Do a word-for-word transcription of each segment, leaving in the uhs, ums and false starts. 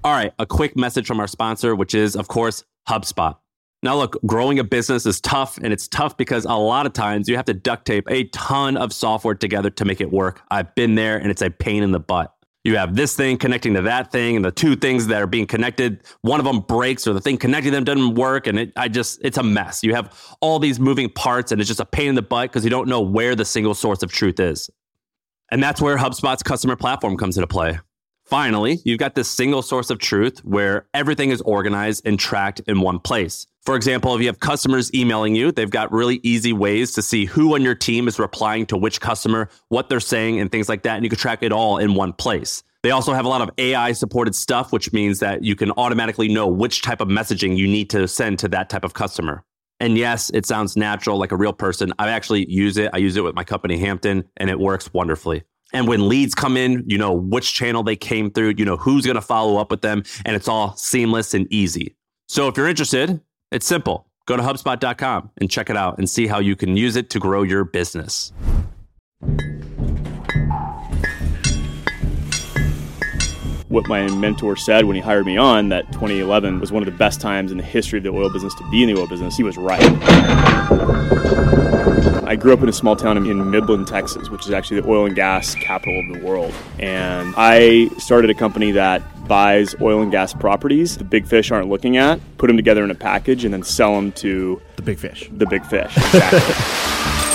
All right, a quick message from our sponsor, which is, of course, HubSpot. Now, look, growing a business is tough, and it's tough because a lot of times you have to duct tape a ton of software together to make it work. I've been there, and it's a pain in the butt. You have this thing connecting to that thing, and the two things that are being connected, one of them breaks, or the thing connecting them doesn't work, and it, I just, it's a mess. You have all these moving parts, and it's just a pain in the butt because you don't know where the single source of truth is. And that's where HubSpot's customer platform comes into play. Finally, you've got this single source of truth where everything is organized and tracked in one place. For example, if you have customers emailing you, they've got really easy ways to see who on your team is replying to which customer, what they're saying, and things like that. And you can track it all in one place. They also have a lot of A I supported stuff, which means that you can automatically know which type of messaging you need to send to that type of customer. And yes, it sounds natural, like a real person. I actually use it. I use it with my company, Hampton, and it works wonderfully. And when leads come in, you know which channel they came through, you know who's going to follow up with them, and it's all seamless and easy. So if you're interested, it's simple. Go to HubSpot dot com and check it out and see how you can use it to grow your business. What my mentor said when he hired me on, that twenty eleven was one of the best times in the history of the oil business to be in the oil business, he was right. I grew up in a small town in Midland, Texas, which is actually the oil and gas capital of the world. And I started a company that buys oil and gas properties the big fish aren't looking at, put them together in a package, and then sell them to the big fish. The big fish, exactly.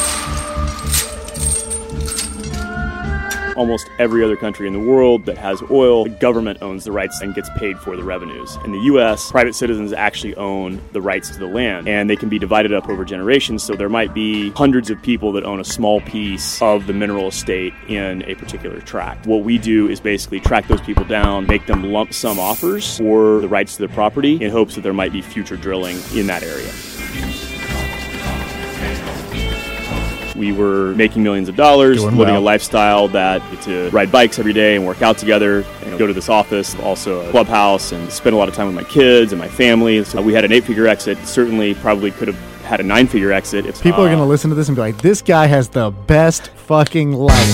Almost every other country in the world that has oil, the government owns the rights and gets paid for the revenues. In the U S, private citizens actually own the rights to the land, and they can be divided up over generations, so there might be hundreds of people that own a small piece of the mineral estate in a particular tract. What we do is basically track those people down, make them lump sum offers for the rights to the property in hopes that there might be future drilling in that area. We were making millions of dollars, Doing living well. a lifestyle that get to ride bikes every day and work out together, and go to this office, also a clubhouse, and spend a lot of time with my kids and my family. So we had an eight-figure exit. Certainly, probably could have had a nine-figure exit. If, People uh, are going to listen to this and be like, this guy has the best fucking life.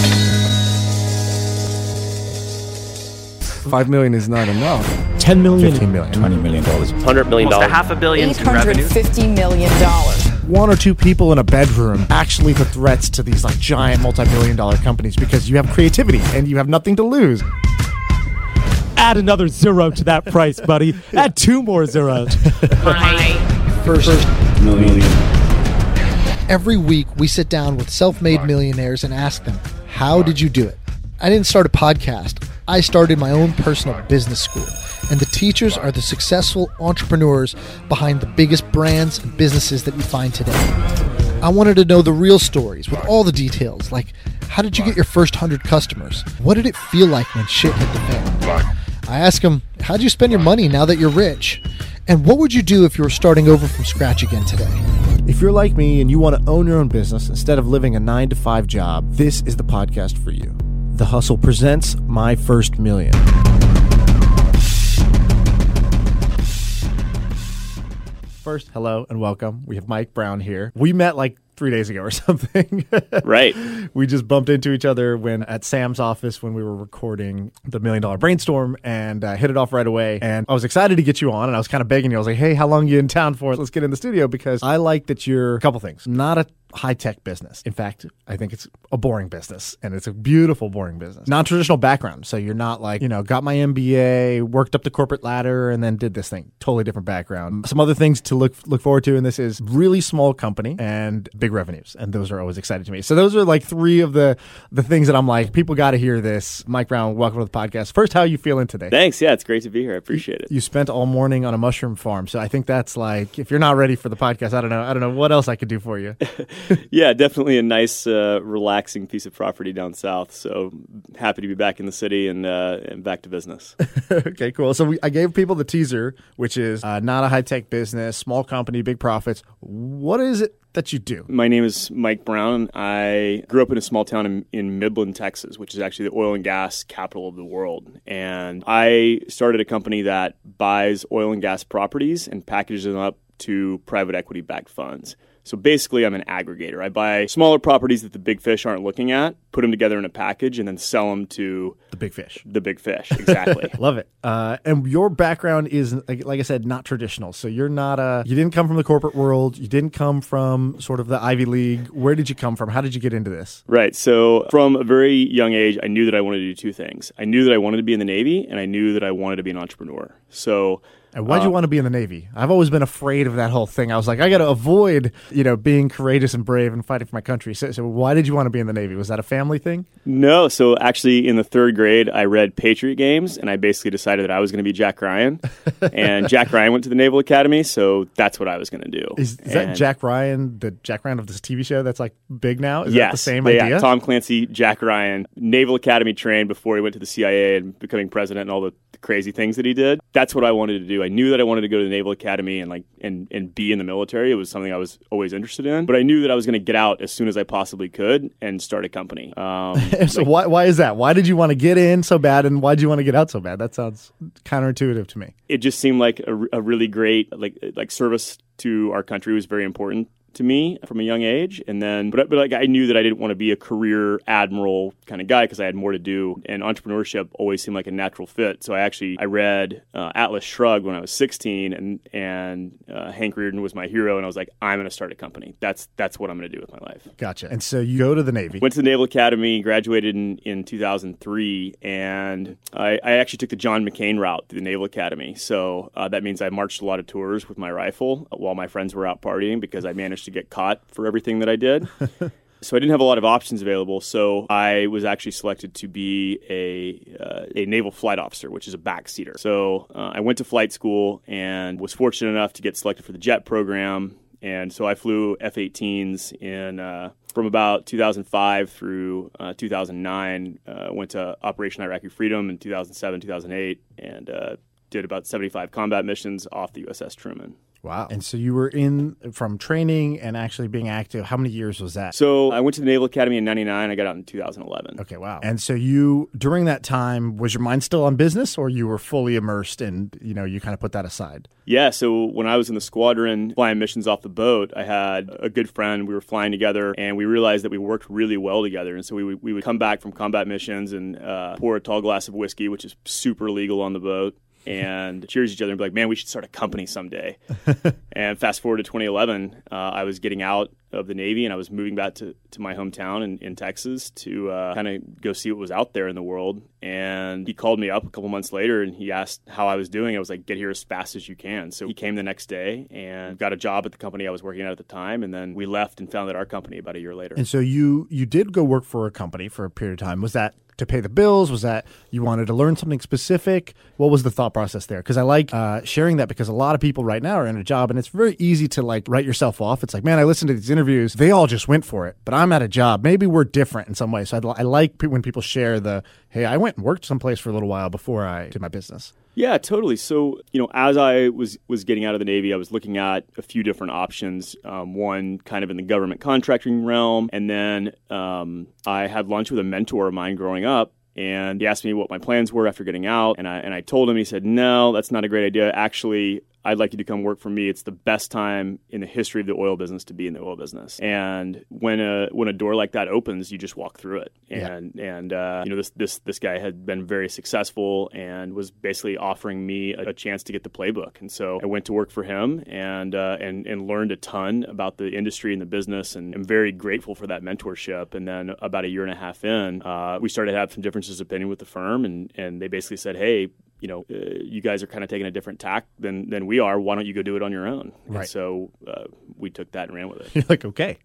Five million is not enough. ten million. Fifteen million. twenty million dollars. one hundred million dollars. Almost a half a billion in eight hundred revenue. fifty million dollars. One or two people in a bedroom actually put threats to these like giant multi-billion dollar companies because you have creativity and you have nothing to lose. Add another zero to that price, buddy. Add two more zeros. My First million. Every week, we sit down with self-made millionaires and ask them, how did you do it? I didn't start a podcast. I started my own personal business school. And the teachers are the successful entrepreneurs behind the biggest brands and businesses that you find today. I wanted to know the real stories with all the details, like how did you get your first one hundred customers? What did it feel like when shit hit the fan? I asked them, how'd you spend your money now that you're rich? And what would you do if you were starting over from scratch again today? If you're like me and you want to own your own business instead of living a nine to five job, this is the podcast for you. The Hustle presents My First Million. First, hello and welcome. We have Mike Brown here. We met like three days ago or something. Right. We just bumped into each other when at Sam's office when we were recording the Million Dollar Brainstorm and uh, hit it off right away. And I was excited to get you on and I was kind of begging you. I was like, hey, how long are you in town for? Let's get in the studio because I like that you're a couple things. Not a high-tech business. In fact, I think it's a boring business and it's a beautiful, boring business. Non-traditional background. So you're not like, you know, got my M B A, worked up the corporate ladder and then did this thing. Totally different background. Some other things to look look forward to in this is really small company and big revenues. And those are always exciting to me. So those are like three of the the things that I'm like, people got to hear this. Mike Brown, welcome to the podcast. First, how are you feeling today? Thanks. Yeah, it's great to be here. I appreciate it. You spent all morning on a mushroom farm. So I think that's like, if you're not ready for the podcast, I don't know. I don't know what else I could do for you. Yeah, definitely a nice, uh, relaxing piece of property down south. So happy to be back in the city and, uh, and back to business. Okay, cool. So we, I gave people the teaser, which is uh, not a high-tech business, small company, big profits. What is it that you do? My name is Mike Brown. I grew up in a small town in, in Midland, Texas, which is actually the oil and gas capital of the world. And I started a company that buys oil and gas properties and packages them up to private equity-backed funds. So basically, I'm an aggregator. I buy smaller properties that the big fish aren't looking at, put them together in a package, and then sell them to the big fish. The big fish, exactly. Love it. Uh, and your background is, like, like I said, not traditional. So you're not a, you didn't come from the corporate world. You didn't come from sort of the Ivy League. Where did you come from? How did you get into this? Right. So from a very young age, I knew that I wanted to do two things. I knew that I wanted to be in the Navy, and I knew that I wanted to be an entrepreneur. So And why'd you Uh, want to be in the Navy? I've always been afraid of that whole thing. I was like, I got to avoid, you know, being courageous and brave and fighting for my country. So, so why did you want to be in the Navy? Was that a family thing? No. So actually, in the third grade, I read Patriot Games, and I basically decided that I was going to be Jack Ryan. And Jack Ryan went to the Naval Academy, so that's what I was going to do. Is, is that And- Jack Ryan, the Jack Ryan of this T V show that's like big now? Is yes, that the same yeah, idea? Tom Clancy, Jack Ryan, Naval Academy trained before he went to the C I A and becoming president and all the, the crazy things that he did. That's what I wanted to do. I knew that I wanted to go to the Naval Academy and like and, and be in the military. It was something I was always interested in. But I knew that I was going to get out as soon as I possibly could and start a company. Um, so like, why why is that? Why did you want to get in so bad, and why did you want to get out so bad? That sounds counterintuitive to me. it just seemed like a, a really great like like service to our country was very important to me from a young age. And then, but, but like I knew that I didn't want to be a career admiral kind of guy because I had more to do. And entrepreneurship always seemed like a natural fit. So I actually, I read uh, Atlas Shrugged when I was sixteen, and and uh, Hank Rearden was my hero. And I was like, I'm going to start a company. That's that's what I'm going to do with my life. Gotcha. And so you go to the Navy. Went to the Naval Academy, graduated in, in two thousand three, and I, I actually took the John McCain route through the Naval Academy. So uh, that means I marched a lot of tours with my rifle while my friends were out partying because I managed to get caught for everything that I did. So I didn't have a lot of options available. So I was actually selected to be a uh, a naval flight officer, which is a backseater. So uh, I went to flight school and was fortunate enough to get selected for the JET program. And so I flew F eighteens in uh, from about two thousand five through uh, two thousand nine. Uh, went to Operation Iraqi Freedom in two thousand seven, two thousand eight, and uh, did about seventy-five combat missions off the U S S Truman. Wow. And so you were in from training and actually being active. How many years was that? So I went to the Naval Academy in ninety-nine. I got out in two thousand eleven. Okay, wow. And so you, during that time, was your mind still on business, or you were fully immersed and, you know, you kind of put that aside? Yeah, so when I was in the squadron flying missions off the boat, I had a good friend. We were flying together, and we realized that we worked really well together. And so we would, we would come back from combat missions and uh, pour a tall glass of whiskey, which is super legal on the boat, and cheers each other and be like, man, we should start a company someday. And fast forward to twenty eleven, uh, I was getting out of the Navy and I was moving back to, to my hometown in, in Texas to uh, kind of go see what was out there in the world. And he called me up a couple months later and he asked how I was doing. I was like, get here as fast as you can. So he came the next day and got a job at the company I was working at at the time. And then we left and founded our company about a year later. And so you you did go work for a company for a period of time. Was that to pay the bills? Was that you wanted to learn something specific? What was the thought process there? Because I like uh, sharing that because a lot of people right now are in a job and it's very easy to like write yourself off. It's like, man, I listened to these interviews. They all just went for it, but I'm at a job. Maybe we're different in some way. So I, I like when people share the, hey, I went and worked someplace for a little while before I did my business. Yeah, totally. So, you know, as I was was getting out of the Navy, I was looking at a few different options. Um, one kind of in the government contracting realm. And then um, I had lunch with a mentor of mine growing up. And he asked me what my plans were after getting out. And I, and I told him, he said, no, that's not a great idea. Actually, I'd like you to come work for me. It's the best time in the history of the oil business to be in the oil business. And when a when a door like that opens, you just walk through it. And yeah. and uh, you know this this this guy had been very successful and was basically offering me a, a chance to get the playbook. And so I went to work for him and uh, and and learned a ton about the industry and the business. And I'm very grateful for that mentorship. And then about a year and a half in, uh, we started to have some differences of opinion with the firm, and and they basically said, hey, you know, uh, you guys are kind of taking a different tack than than we are. Why don't you go do it on your own? Right. And so uh, we took that and ran with it. You're like, okay.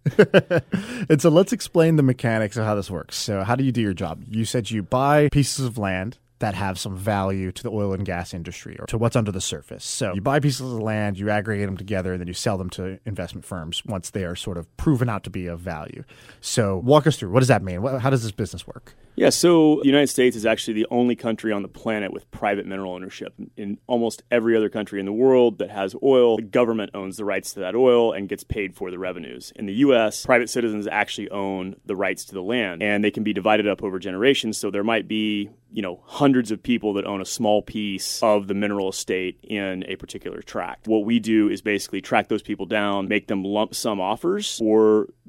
And so let's explain the mechanics of how this works. So how do you do your job? You said you buy pieces of land that have some value to the oil and gas industry or to what's under the surface. So you buy pieces of land, you aggregate them together, and then you sell them to investment firms once they are sort of proven out to be of value. So walk us through. What does that mean? How does this business work? Yeah, so the United States is actually the only country on the planet with private mineral ownership. In almost every other country in the world that has oil, the government owns the rights to that oil and gets paid for the revenues. In the U S, private citizens actually own the rights to the land, and they can be divided up over generations. So there might be, you know, hundreds of people that own a small piece of the mineral estate in a particular tract. What we do is basically track those people down, make them lump sum offers for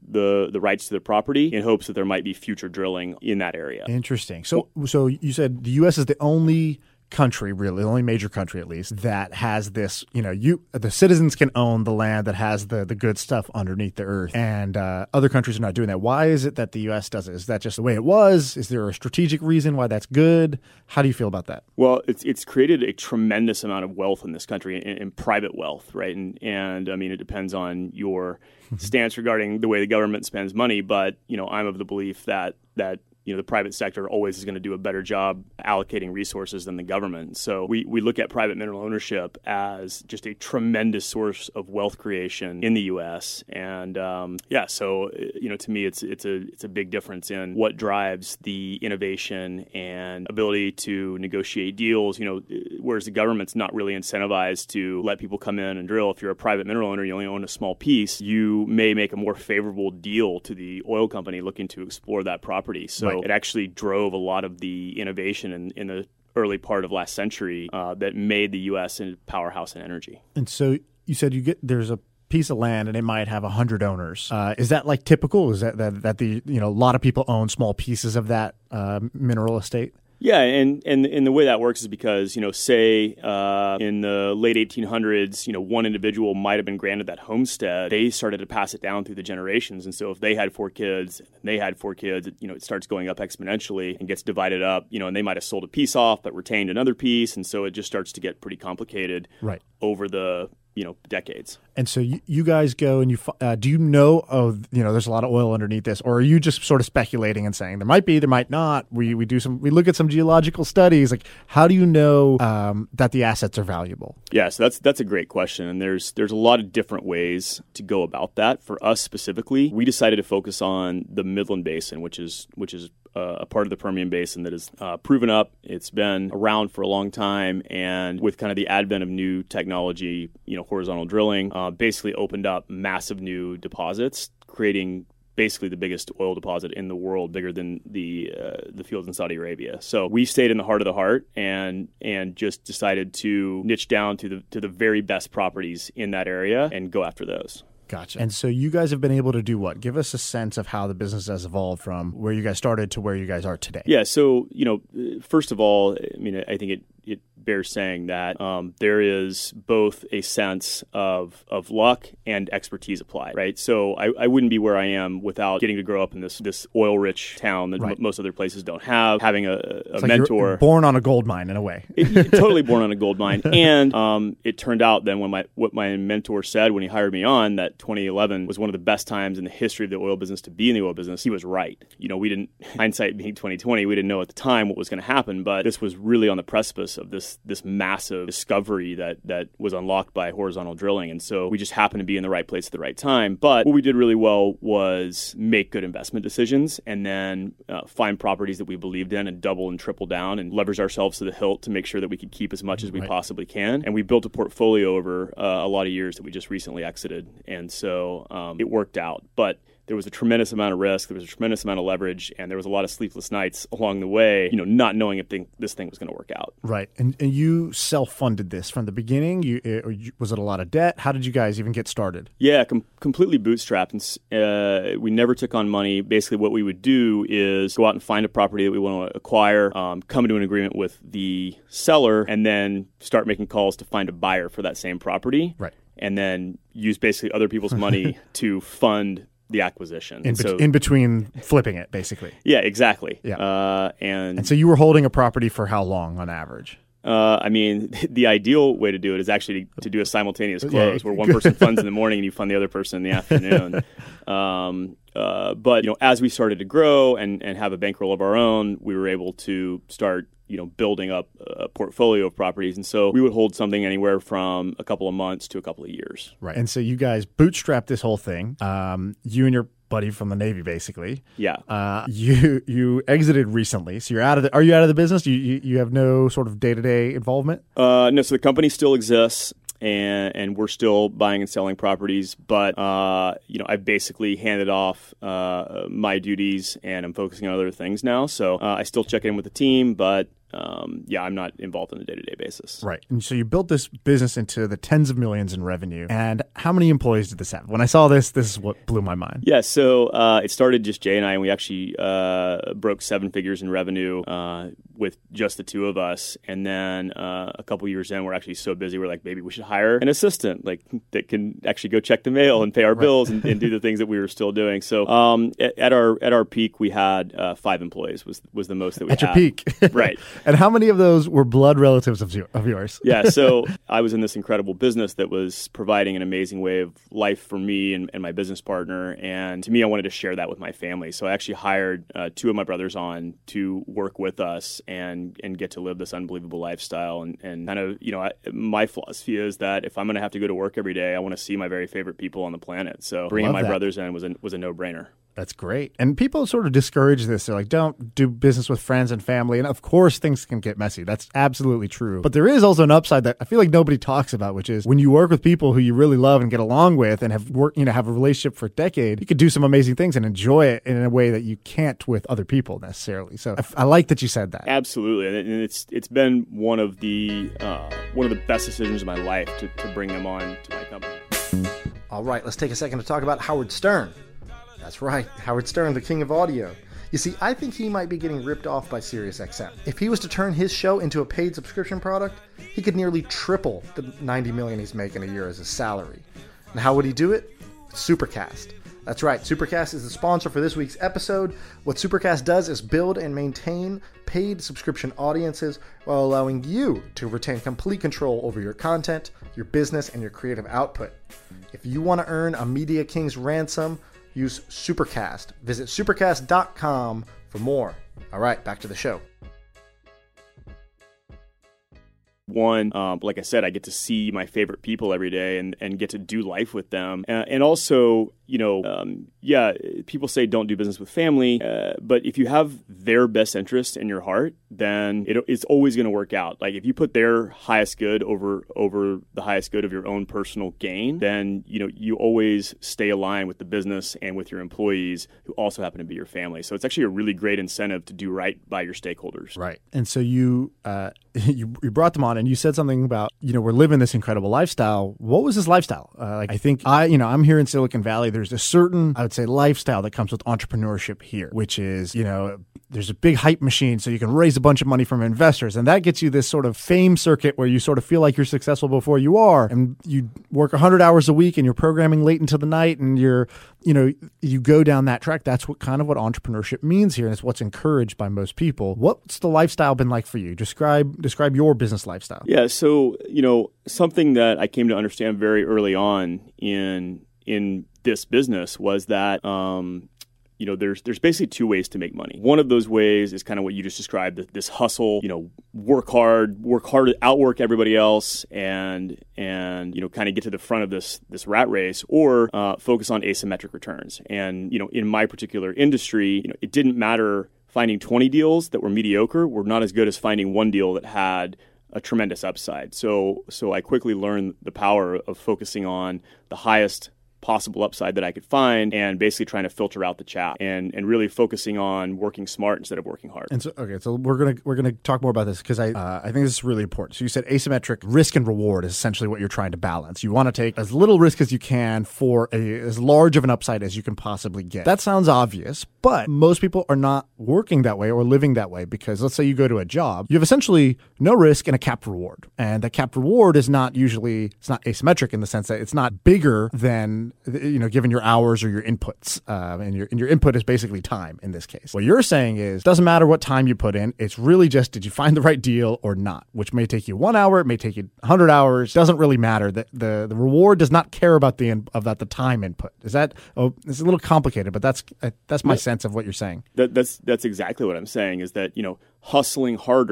the, the rights to the property in hopes that there might be future drilling in that area. Interesting. So, so you said the U S is the only country, really, the only major country at least, that has this, you know, you the citizens can own the land that has the, the good stuff underneath the earth, and uh, other countries are not doing that. Why is it that the U S does it? Is that just the way it was? Is there a strategic reason why that's good? How do you feel about that? Well, it's it's created a tremendous amount of wealth in this country, in, in private wealth, right? And, and I mean, it depends on your stance regarding the way the government spends money, but, you know, I'm of the belief that that you know, the private sector always is going to do a better job allocating resources than the government. So we, we look at private mineral ownership as just a tremendous source of wealth creation in the U S. And um, yeah, so you know, to me, it's it's a it's a big difference in what drives the innovation and ability to negotiate deals. You know, whereas the government's not really incentivized to let people come in and drill. If you're a private mineral owner, you only own a small piece, you may make a more favorable deal to the oil company looking to explore that property. So right. It actually drove a lot of the innovation in, in the early part of last century uh, that made the U S a powerhouse in energy. And so you said you get there's a piece of land and it might have a hundred owners. Uh, is that like typical? Is that, that that the you know a lot of people own small pieces of that uh, mineral estate? Yeah, and, and and the way that works is because, you know, say uh, in the late eighteen hundreds, you know, one individual might have been granted that homestead. They started to pass it down through the generations. And so if they had four kids, and they had four kids, it, you know, it starts going up exponentially and gets divided up, you know, and they might have sold a piece off but retained another piece. And so it just starts to get pretty complicated right. over the, you know, decades. And so you, you guys go and you uh, do you know, oh, you know, there's a lot of oil underneath this, or are you just sort of speculating and saying there might be, there might not? We we do some, we look at some geological studies. Like, how do you know um, that the assets are valuable? Yeah, so that's that's a great question, and there's there's a lot of different ways to go about that. For us specifically, we decided to focus on the Midland Basin, which is which is uh, a part of the Permian Basin that is uh, proven up. It's been around for a long time, and with kind of the advent of new technology, you know, horizontal drilling, uh, basically opened up massive new deposits, creating basically the biggest oil deposit in the world, bigger than the uh, the fields in Saudi Arabia. So we stayed in the heart of the heart and and just decided to niche down to the to the very best properties in that area and go after those. Gotcha. And so you guys have been able to do what? Give us a sense of how the business has evolved from where you guys started to where you guys are today. Yeah. So, you know, first of all, I mean, I think it, it bears saying that um, there is both a sense of of luck and expertise applied, right? So I, I wouldn't be where I am without getting to grow up in this this oil-rich town that right. m- most other places don't have, having a, a like mentor. You're born on a gold mine in a way. it, it, totally born on a gold mine. And um, it turned out then when my what my mentor said when he hired me on that twenty eleven was one of the best times in the history of the oil business to be in the oil business, he was right. You know, we didn't, hindsight being twenty twenty, we didn't know at the time what was going to happen, but this was really on the precipice of this this massive discovery that that was unlocked by horizontal drilling. And so we just happened to be in the right place at the right time. But what we did really well was make good investment decisions and then uh, find properties that we believed in and double and triple down and leverage ourselves to the hilt to make sure that we could keep as much as we right. possibly can. And we built a portfolio over uh, a lot of years that we just recently exited. And so um, it worked out. But there was a tremendous amount of risk, there was a tremendous amount of leverage, and there was a lot of sleepless nights along the way, you know, not knowing if thing, this thing was going to work out. Right. And, and you self-funded this from the beginning? You, it, was it a lot of debt? How did you guys even get started? Yeah, com- completely bootstrapped. And, uh, we never took on money. Basically, what we would do is go out and find a property that we want to acquire, um, come to an agreement with the seller, and then start making calls to find a buyer for that same property. Right. And then use basically other people's money to fund the acquisition. In, be- so, in between flipping it, basically. Yeah, exactly. Yeah. Uh, and, and so you were holding a property for how long on average? Uh, I mean, the ideal way to do it is actually to, to do a simultaneous close, yeah. where one person funds in the morning and you fund the other person in the afternoon. um, uh, but you know, as we started to grow and, and have a bankroll of our own, we were able to start you know, building up a portfolio of properties. And so we would hold something anywhere from a couple of months to a couple of years. Right. And so you guys bootstrapped this whole thing. Um, you and your buddy from the Navy, basically. Yeah. Uh, you you exited recently, so you're out of the. Are you out of the business? You you, you have no sort of day to day involvement. Uh, no. So the company still exists, and and we're still buying and selling properties. But uh, you know, I've basically handed off uh, my duties, and I'm focusing on other things now. So uh, I still check in with the team, but um, yeah, I'm not involved on a day-to-day basis. Right. And so you built this business into the tens of millions in revenue. And how many employees did this have? When I saw this, this is what blew my mind. Yeah, so uh, it started just Jay and I, and we actually uh, broke seven figures in revenue uh, with just the two of us. And then uh, a couple years in, we're actually so busy, we're like, maybe we should hire an assistant like that can actually go check the mail and pay our right. bills and, and do the things that we were still doing. So um, at, at our at our peak, we had uh, five employees was was the most that we at had. At your peak. Right. And how many of those were blood relatives of, of yours? Yeah, so I was in this incredible business that was providing an amazing way of life for me and, and my business partner. And to me, I wanted to share that with my family. So I actually hired uh, two of my brothers on to work with us and and get to live this unbelievable lifestyle. And, and kind of, you know, I, my philosophy is that if I'm going to have to go to work every day, I want to see my very favorite people on the planet. So bringing my that. brothers in was a, was a no-brainer. That's great. And people sort of discourage this. They're like, don't do business with friends and family. And of course, things can get messy. That's absolutely true. But there is also an upside that I feel like nobody talks about, which is when you work with people who you really love and get along with and have worked, you know, have a relationship for a decade, you could do some amazing things and enjoy it in a way that you can't with other people necessarily. So I, I like that you said that. Absolutely. And it's it's been one of the uh, one of the best decisions of my life to, to bring them on to my company. All right, let's take a second to talk about Howard Stern. That's right, Howard Stern, the king of audio. You see, I think he might be getting ripped off by SiriusXM. If he was to turn his show into a paid subscription product, he could nearly triple the ninety million dollars he's making a year as a salary. And how would he do it? Supercast. That's right, Supercast is the sponsor for this week's episode. What Supercast does is build and maintain paid subscription audiences while allowing you to retain complete control over your content, your business, and your creative output. If you want to earn a Media King's ransom, use Supercast. Visit supercast dot com for more. All right, back to the show. One, um, like I said, I get to see my favorite people every day and, and get to do life with them. Uh, and also, you know, um, yeah, people say don't do business with family, uh, but if you have their best interest in your heart, then it, it's always going to work out. Like if you put their highest good over over the highest good of your own personal gain, then, you know, you always stay aligned with the business and with your employees who also happen to be your family. So it's actually a really great incentive to do right by your stakeholders. Right. And so you, uh, you, you brought them on and you said something about, you know, we're living this incredible lifestyle. What was this lifestyle? Uh, like I think I, you know, I'm here in Silicon Valley. There's a certain, I would say, lifestyle that comes with entrepreneurship here, which is, you know, there's a big hype machine so you can raise a bunch of money from investors. And that gets you this sort of fame circuit where you sort of feel like you're successful before you are. And you work one hundred hours a week and you're programming late into the night and you're, you know, you go down that track. That's what kind of what entrepreneurship means here. And it's what's encouraged by most people. What's the lifestyle been like for you? Describe, describe your business lifestyle. Yeah. So, you know, something that I came to understand very early on in, in this business was that, um, you know, there's there's basically two ways to make money. One of those ways is kind of what you just described, this hustle, you know, work hard, work hard to outwork everybody else and, and you know, kind of get to the front of this this rat race, or uh, focus on asymmetric returns. And, you know, in my particular industry, you know, it didn't matter finding twenty deals that were mediocre were not as good as finding one deal that had a tremendous upside. So, so I quickly learned the power of focusing on the highest possible upside that I could find and basically trying to filter out the chaff and, and really focusing on working smart instead of working hard. And so, okay, so we're going to we're gonna talk more about this because I uh, I think this is really important. So you said asymmetric risk and reward is essentially what you're trying to balance. You want to take as little risk as you can for a, as large of an upside as you can possibly get. That sounds obvious, but most people are not working that way or living that way because let's say you go to a job, you have essentially no risk and a capped reward. And that capped reward is not usually, it's not asymmetric in the sense that it's not bigger than, you know, given your hours or your inputs. Um, and your and your input is basically time in this case. What you're saying is, doesn't matter what time you put in. It's really just, did you find the right deal or not? Which may take you one hour, it may take you one hundred hours. Doesn't really matter. The, the, the reward does not care about the in, of that the time input. Is that, oh, it's a little complicated, but that's uh, that's my sense of what you're saying. That, that's that's exactly what I'm saying is that, you know, hustling harder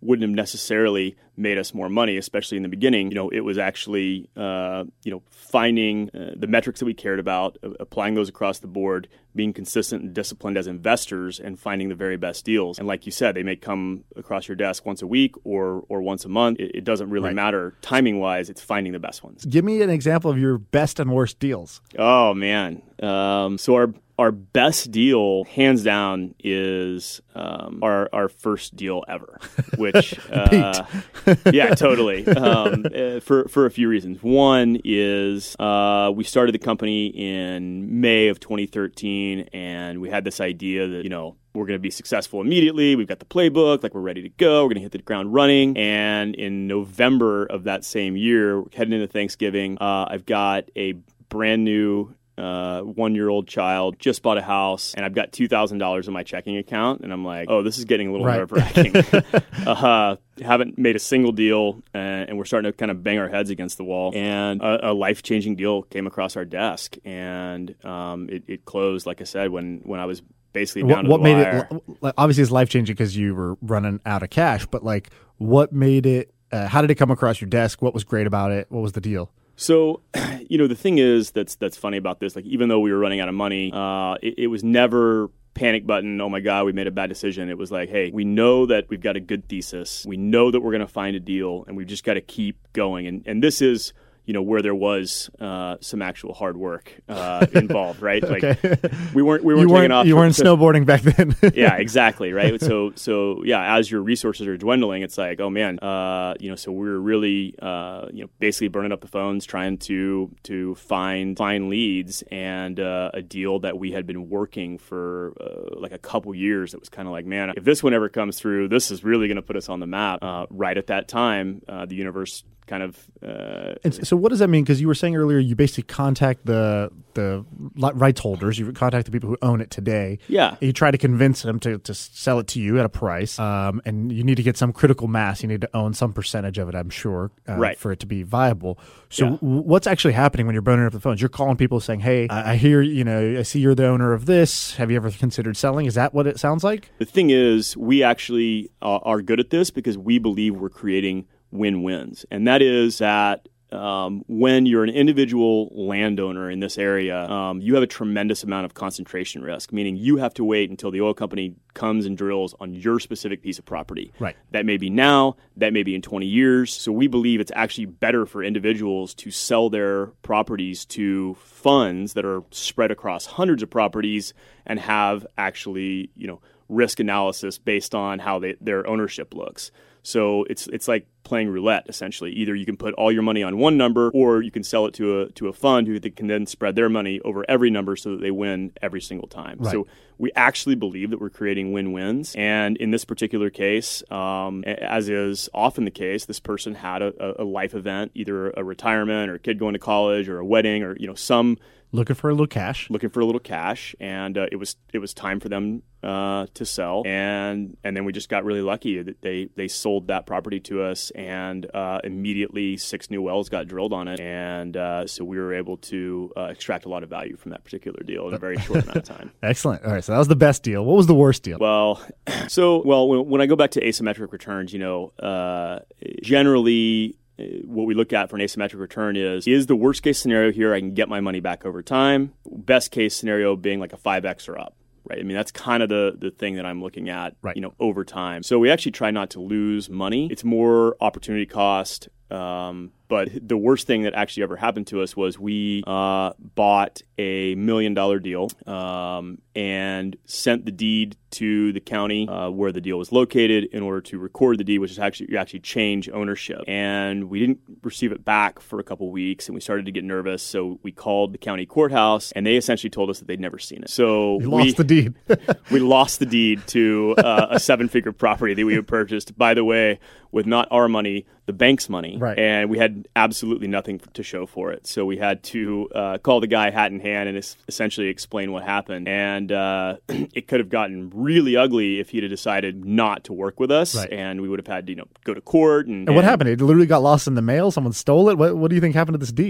wouldn't have necessarily made us more money, especially in the beginning. You know, it was actually, uh, you know, finding uh, the metrics that we cared about, uh, applying those across the board, being consistent and disciplined as investors, and finding the very best deals. And like you said, they may come across your desk once a week or or once a month. It, it doesn't really Right. matter. Timing-wise, it's finding the best ones. Give me an example of your best and worst deals. Oh, man. Um, so our our best deal, hands down, is um, our our first deal ever, which uh, yeah, totally. Um, uh, for for a few reasons. One is uh, we started the company in May of twenty thirteen, and we had this idea that, you know, we're going to be successful immediately. We've got the playbook, like we're ready to go. We're going to hit the ground running. And in November of that same year, heading into Thanksgiving, uh, I've got a brand new Uh, one-year-old child, just bought a house, and I've got two thousand dollars in my checking account, and I'm like, oh, this is getting a little Right. nerve-wracking. uh, haven't made a single deal, uh, and we're starting to kind of bang our heads against the wall, and a, a life-changing deal came across our desk, and um, it, it closed, like I said, when, when I was basically down What, to what the made wire. it, like, obviously it's life-changing because you were running out of cash, but like what made it, uh, how did it come across your desk? What was great about it? What was the deal? So, you know, the thing is that's that's funny about this. Like, even though we were running out of money, uh, it, it was never panic button. Oh my God, we made a bad decision. It was like, hey, we know that we've got a good thesis. We know that we're going to find a deal, and we've just got to keep going. And and this is, you know, where there was uh, some actual hard work uh, involved, right? Like Okay. we weren't we weren't You taking weren't, off. you for- weren't snowboarding back then. yeah, exactly, right? So, so yeah, as your resources are dwindling, it's like, oh man, uh, you know, so we were really, uh, you know, basically burning up the phones, trying to to find find leads, and uh, a deal that we had been working for uh, like a couple years. That was kind of like, man, if this one ever comes through, this is really going to put us on the map. Uh, right at that time, uh, the universe kind of. Uh, And so what does that mean? Because you were saying earlier, you basically contact the the li- rights holders. You contact the people who own it today. Yeah. You try to convince them to, to sell it to you at a price. Um, and you need to get some critical mass. You need to own some percentage of it, I'm sure, uh, Right. for it to be viable. So Yeah. w- what's actually happening when you're burning up the phones? You're calling people saying, hey, I, I hear, you know, I see you're the owner of this. Have you ever considered selling? Is that what it sounds like? The thing is, we actually uh, are good at this because we believe we're creating win-wins. And that is that um, when you're an individual landowner in this area, um, you have a tremendous amount of concentration risk, meaning you have to wait until the oil company comes and drills on your specific piece of property. Right. That may be now, that may be in twenty years. So we believe it's actually better for individuals to sell their properties to funds that are spread across hundreds of properties and have actually, you know, risk analysis based on how they, their ownership looks. So it's it's like playing roulette, essentially. Either you can put all your money on one number, or you can sell it to a to a fund who can then spread their money over every number so that they win every single time. Right. So we actually believe that we're creating win-wins. And in this particular case, um, as is often the case, this person had a, a life event, either a retirement or a kid going to college or a wedding or, you know, some Looking for a little cash. looking for a little cash, and uh, it was it was time for them uh, to sell, and and then we just got really lucky that they they sold that property to us, and uh, immediately six new wells got drilled on it, and uh, so we were able to uh, extract a lot of value from that particular deal in a very short amount of time. Excellent. All right. So that was the best deal. What was the worst deal? Well, so well when, when I go back to asymmetric returns, you know, uh, generally. What we look at for an asymmetric return is, is the worst case scenario here I can get my money back over time? Best case scenario being like a five X or up, right? I mean, that's kind of the, the thing that I'm looking at, Right. you know, over time. So we actually try not to lose money. It's more opportunity cost. Um, but the worst thing that actually ever happened to us was we uh, bought a million dollar deal um, and sent the deed to the county uh, where the deal was located in order to record the deed, which is actually you actually change ownership. And we didn't receive it back for a couple weeks, and we started to get nervous. So we called the county courthouse, and they essentially told us that they'd never seen it. So You we lost the deed. we lost the deed to uh, a seven-figure property that we had purchased, by the way, with not our money, the bank's money. Right. And we had absolutely nothing to show for it. So we had to uh, call the guy hat in hand and es- essentially explain what happened. And uh, it could have gotten really ugly if he'd have decided not to work with us. Right. And we would have had to, you know, go to court. And, And what happened? It literally got lost in the mail? Someone stole it? What, what do you think happened to this deed?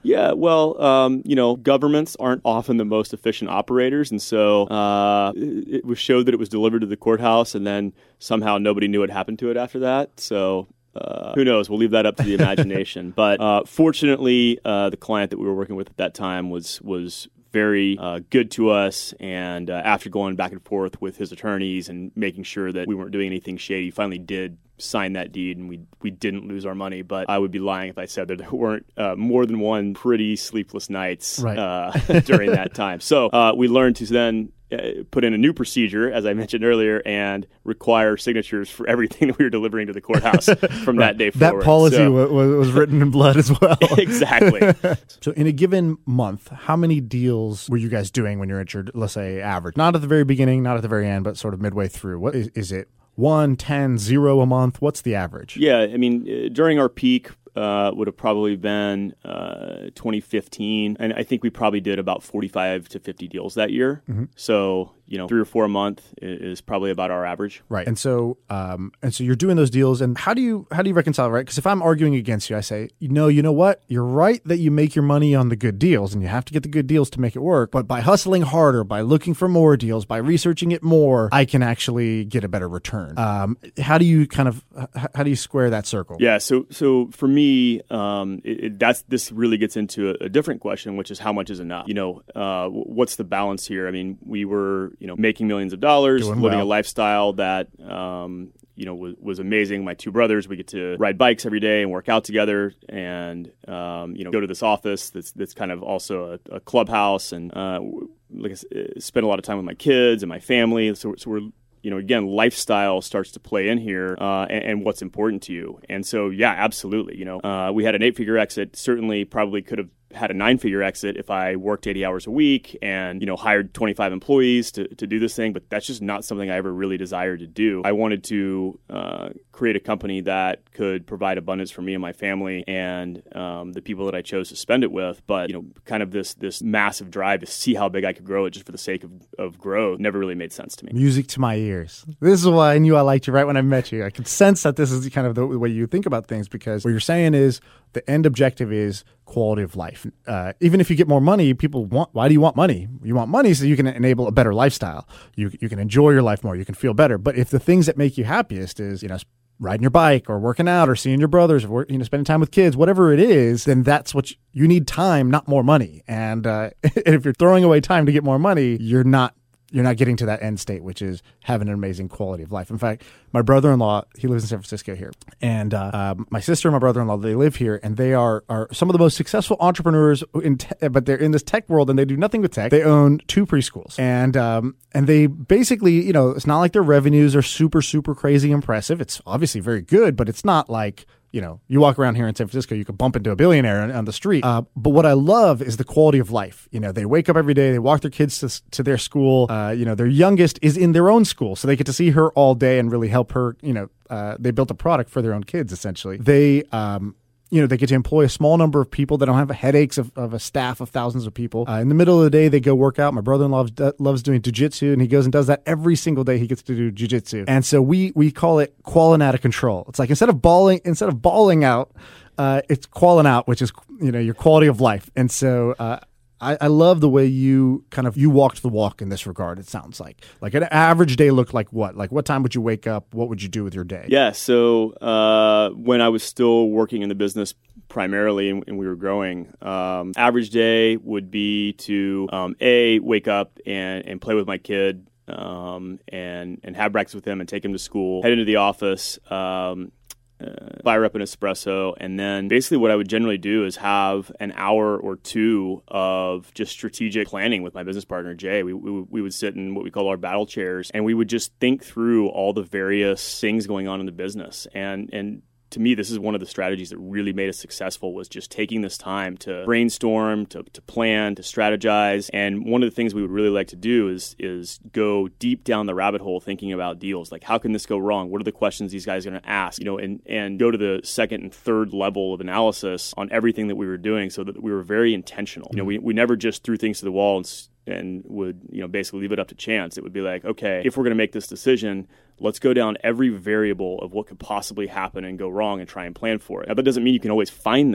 Yeah, well, um, you know, governments aren't often the most efficient operators. And so uh, it was showed that it was delivered to the courthouse, and then somehow nobody knew what happened to it after that. So uh, who knows? We'll leave that up to the imagination. But uh, fortunately, uh, the client that we were working with at that time was was very uh, good to us. And uh, after going back and forth with his attorneys and making sure that we weren't doing anything shady, finally did sign that deed, and we we didn't lose our money. But I would be lying if I said that there weren't uh, more than one pretty sleepless nights Right. uh, during that time. So uh, we learned to then uh, put in a new procedure, as I mentioned earlier, and require signatures for everything that we were delivering to the courthouse from Right. that day That forward. policy So- wa- wa- was written in blood as well. Exactly. So in a given month, how many deals were you guys doing when you're at your, let's say, average? Not at the very beginning, not at the very end, but sort of midway through. What is, is it? One, ten, zero a month? What's the average? Yeah, I mean, uh, during our peak uh, would have probably been uh, twenty fifteen, and I think we probably did about forty-five to fifty deals that year. Mm-hmm. So, you know, three or four a month i- is probably about our average. Right. And so um and so you're doing those deals, and how do you how do you reconcile, right? Because if I'm arguing against you, I say, no, you know what? You're right that you make your money on the good deals, and you have to get the good deals to make it work. But by hustling harder, by looking for more deals, by researching it more, I can actually get a better return. Um, how do you kind of h- how do you square that circle? Yeah, so so for me, um, it, it, that's this really gets into a, a different question, which is how much is enough? You know, uh, w- what's the balance here? I mean, we were you know making millions of dollars, Doing living well. a lifestyle that um, you know was, was amazing. My two brothers, we get to ride bikes every day and work out together, and um, you know go to this office that's that's kind of also a, a clubhouse, and uh, w- like I s- uh, spend a lot of time with my kids and my family. So, so we're you know, again, lifestyle starts to play in here uh, and, and what's important to you. And so, yeah, absolutely. You know, uh, we had an eight-figure exit. Certainly probably could have had a nine-figure exit if I worked eighty hours a week and, you know, hired twenty-five employees to, to do this thing. But that's just not something I ever really desired to do. I wanted to uh, create a company that could provide abundance for me and my family and um, the people that I chose to spend it with. But, you know, kind of this this massive drive to see how big I could grow it just for the sake of, of growth never really made sense to me. Music to my ears. This is why I knew I liked you right when I met you. I could sense that this is kind of the way you think about things, because what you're saying is the end objective is quality of life. Uh, even if you get more money, people want, why do you want money? You want money so you can enable a better lifestyle. You you can enjoy your life more. You can feel better. But if the things that make you happiest is, you know, riding your bike or working out or seeing your brothers or, you know, spending time with kids, whatever it is, then that's what you, you need time, not more money. And uh, if you're throwing away time to get more money, you're not You're not getting to that end state, which is having an amazing quality of life. In fact, my brother-in-law, he lives in San Francisco here. And uh, um, my sister and my brother-in-law, they live here, and they are, are some of the most successful entrepreneurs, in te- but they're in this tech world, and they do nothing with tech. They own two preschools. And um, and they basically, you know, it's not like their revenues are super, super crazy impressive. It's obviously very good, but it's not like, you know, you walk around here in San Francisco, you could bump into a billionaire on, on the street. Uh, but what I love is the quality of life. You know, they wake up every day, they walk their kids to, to their school. Uh, you know, their youngest is in their own school, so they get to see her all day and really help her. You know, uh, they built a product for their own kids, essentially. They, um, you know, they get to employ a small number of people. They don't have headaches of, of a staff of thousands of people. Uh, in the middle of the day, they go work out. My brother-in-law loves, loves doing jujitsu, and he goes and does that every single day. He gets to do jujitsu, and so we we call it qualling out of control. It's like instead of balling, instead of balling out, uh, it's qualling out, which is, you know, your quality of life. And so uh, I, I love the way you kind of you walked the walk in this regard. It sounds like like an average day looked like what? Like what time would you wake up? What would you do with your day? Yeah, so uh, when I was still working in the business primarily and, and we were growing, um, average day would be to um, A, wake up and, and play with my kid um, and, and have breakfast with him and take him to school, head into the office, um, Uh, fire up an espresso, and then basically what I would generally do is have an hour or two of just strategic planning with my business partner, Jay. We, we, we would sit in what we call our battle chairs, and we would just think through all the various things going on in the business. And, and to me, this is one of the strategies that really made us successful, was just taking this time to brainstorm, to, to plan, to strategize. And one of the things we would really like to do is is go deep down the rabbit hole thinking about deals. Like, how can this go wrong? What are the questions these guys are going to ask? You know, and, and go to the second and third level of analysis on everything that we were doing, so that we were very intentional. You know, we, we never just threw things to the wall and and would, you know, basically leave it up to chance. It would be like, okay, if we're going to make this decision, let's go down every variable of what could possibly happen and go wrong and try and plan for it. Now, that doesn't mean you can always find that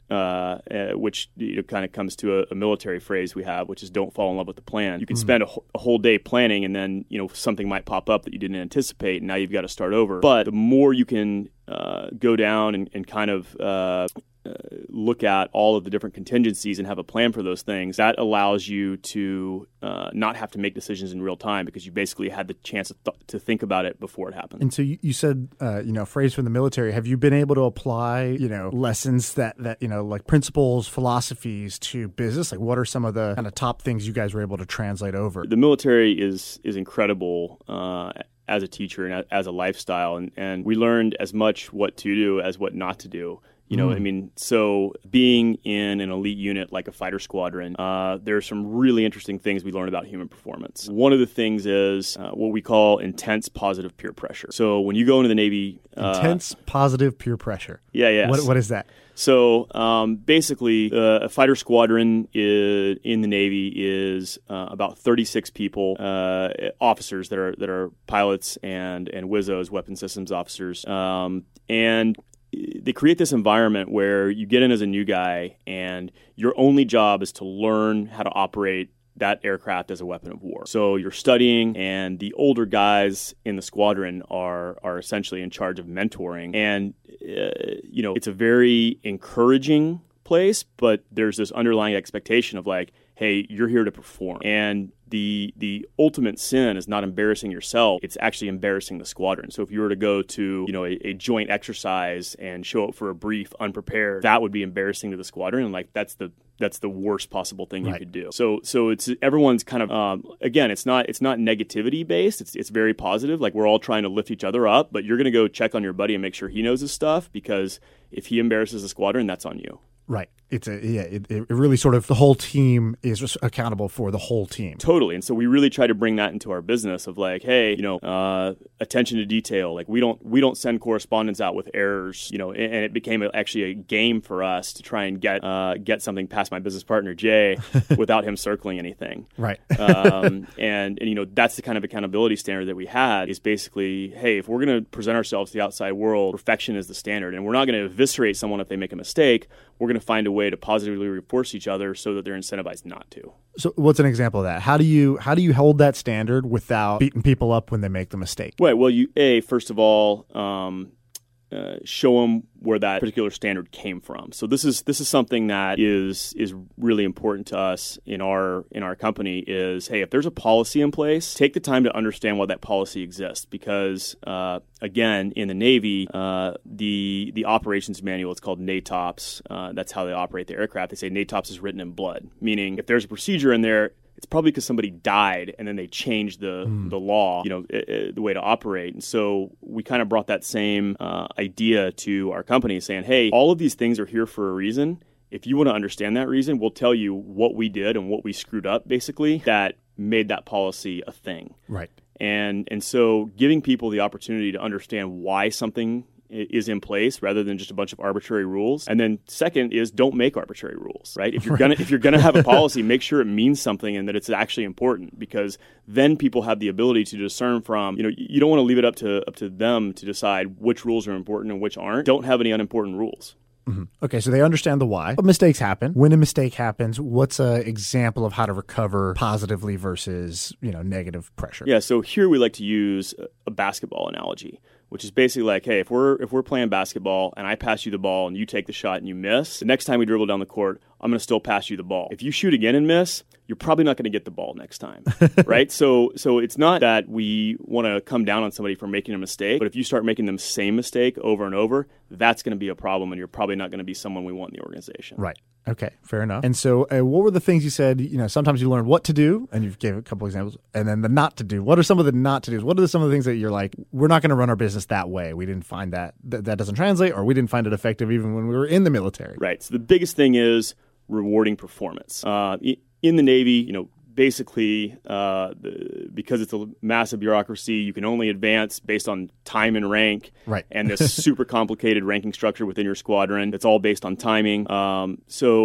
uh, uh, which you know, kind of comes to a, a military phrase we have, which is don't fall in love with the plan. You can mm-hmm. spend a, a whole day planning, and then you know something might pop up that you didn't anticipate, and now you've got to start over. But the more you can uh, go down and, and kind of uh, uh, look at all of the different contingencies and have a plan for those things, that allows you to uh, not have to make decisions in real time because you basically had the chance to, th- to think about it before it happened. And so you, you said, uh, you know, a phrase from the military. Have you been able to apply, you know, lessons that, that, you know, like principles, philosophies to business? Like what are some of the kind of top things you guys were able to translate over? The military is, is incredible uh, as a teacher and as a lifestyle. And, and we learned as much what to do as what not to do. You know, mm. I mean, so being in an elite unit like a fighter squadron, uh, there are some really interesting things we learn about human performance. One of the things is uh, what we call intense positive peer pressure. So when you go into the Navy... Uh, intense positive peer pressure. Yeah, yeah. What, what is that? So um, basically, uh, a fighter squadron is, in the Navy is uh, about thirty-six people, uh, officers that are that are pilots and, and W I Z Os, weapon systems officers. Um, and... They create this environment where you get in as a new guy and your only job is to learn how to operate that aircraft as a weapon of war. So you're studying, and the older guys in the squadron are are essentially in charge of mentoring. And, uh, you know, it's a very encouraging place, but there's this underlying expectation of like, hey, you're here to perform. And the the ultimate sin is not embarrassing yourself. It's actually embarrassing the squadron. So if you were to go to, you know, a, a joint exercise and show up for a brief unprepared, that would be embarrassing to the squadron. And like that's the that's the worst possible thing right. you could do. So so it's everyone's kind of um, again, it's not it's not negativity based. It's it's very positive. Like we're all trying to lift each other up, but you're going to go check on your buddy and make sure he knows his stuff, because if he embarrasses the squadron, that's on you. Right. It's a yeah. It, it really sort of the whole team is accountable for the whole team. Totally. And so we really try to bring that into our business of like, hey, you know, uh, attention to detail. Like we don't we don't send correspondence out with errors. You know, and, and it became a, actually a game for us to try and get uh, get something past my business partner Jay without him circling anything. Right. um, and and you know that's the kind of accountability standard that we had. Is basically, hey, if we're going to present ourselves to the outside world, perfection is the standard, and we're not going to eviscerate someone if they make a mistake. We're going to find a way to positively reinforce each other so that they're incentivized not to. So what's an example of that? How do you how do you hold that standard without beating people up when they make the mistake? Right. Well, you a first of all um, uh, show them where that particular standard came from. So this is this is something that is is really important to us in our in our company. Is hey, if there's a policy in place, take the time to understand why that policy exists. Because uh, again, in the Navy, uh, the the operations manual, it's called NATOPS. Uh, that's how they operate the aircraft. They say NATOPS is written in blood, meaning if there's a procedure in there, it's probably because somebody died and then they changed the mm. the law, you know, it, it, the way to operate. And so we kind of brought that same uh, idea to our company, saying, hey, all of these things are here for a reason. If you want to understand that reason, we'll tell you what we did and what we screwed up, basically, that made that policy a thing. Right. And and so giving people the opportunity to understand why something is in place rather than just a bunch of arbitrary rules. And then second is don't make arbitrary rules, right? If you're gonna if you're gonna have a policy, make sure it means something and that it's actually important, because then people have the ability to discern from, you know, you don't want to leave it up to up to them to decide which rules are important and which aren't. Don't have any unimportant rules. Mm-hmm. Okay, so they understand the why. But mistakes happen. When a mistake happens, what's an example of how to recover positively versus, you know, negative pressure? Yeah, so here we like to use a basketball analogy, which is basically like, hey, if we're if we're playing basketball and I pass you the ball and you take the shot and you miss, the next time we dribble down the court, I'm going to still pass you the ball. If you shoot again and miss, you're probably not going to get the ball next time, right? So so it's not that we want to come down on somebody for making a mistake, but if you start making the same mistake over and over, that's going to be a problem, and you're probably not going to be someone we want in the organization. Right. Okay, fair enough. And so uh, what were the things you said, you know, sometimes you learn what to do, and you've gave a couple examples, and then the not to do. What are some of the not to do's? What are some of the things that you're like, we're not going to run our business that way. We didn't find that, th- that doesn't translate, or we didn't find it effective even when we were in the military. Right. So the biggest thing is rewarding performance. Uh, in the Navy, you know, basically, uh, the, because it's a massive bureaucracy, you can only advance based on time and rank. Right. And this super complicated ranking structure within your squadron. It's all based on timing. Um, so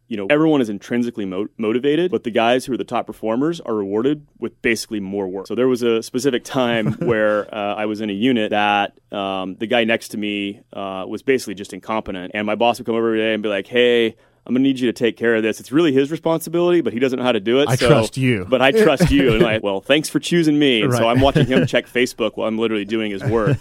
you know, everyone is intrinsically mo- motivated, but the guys who are the top performers are rewarded with basically more work. So there was a specific time where uh, I was in a unit that um, the guy next to me uh, was basically just incompetent. And my boss would come over every day and be like, hey, I'm going to need you to take care of this. It's really his responsibility, but he doesn't know how to do it. I so, trust you. But I trust you. And like, well, thanks for choosing me. And Right. so I'm watching him check Facebook while I'm literally doing his work.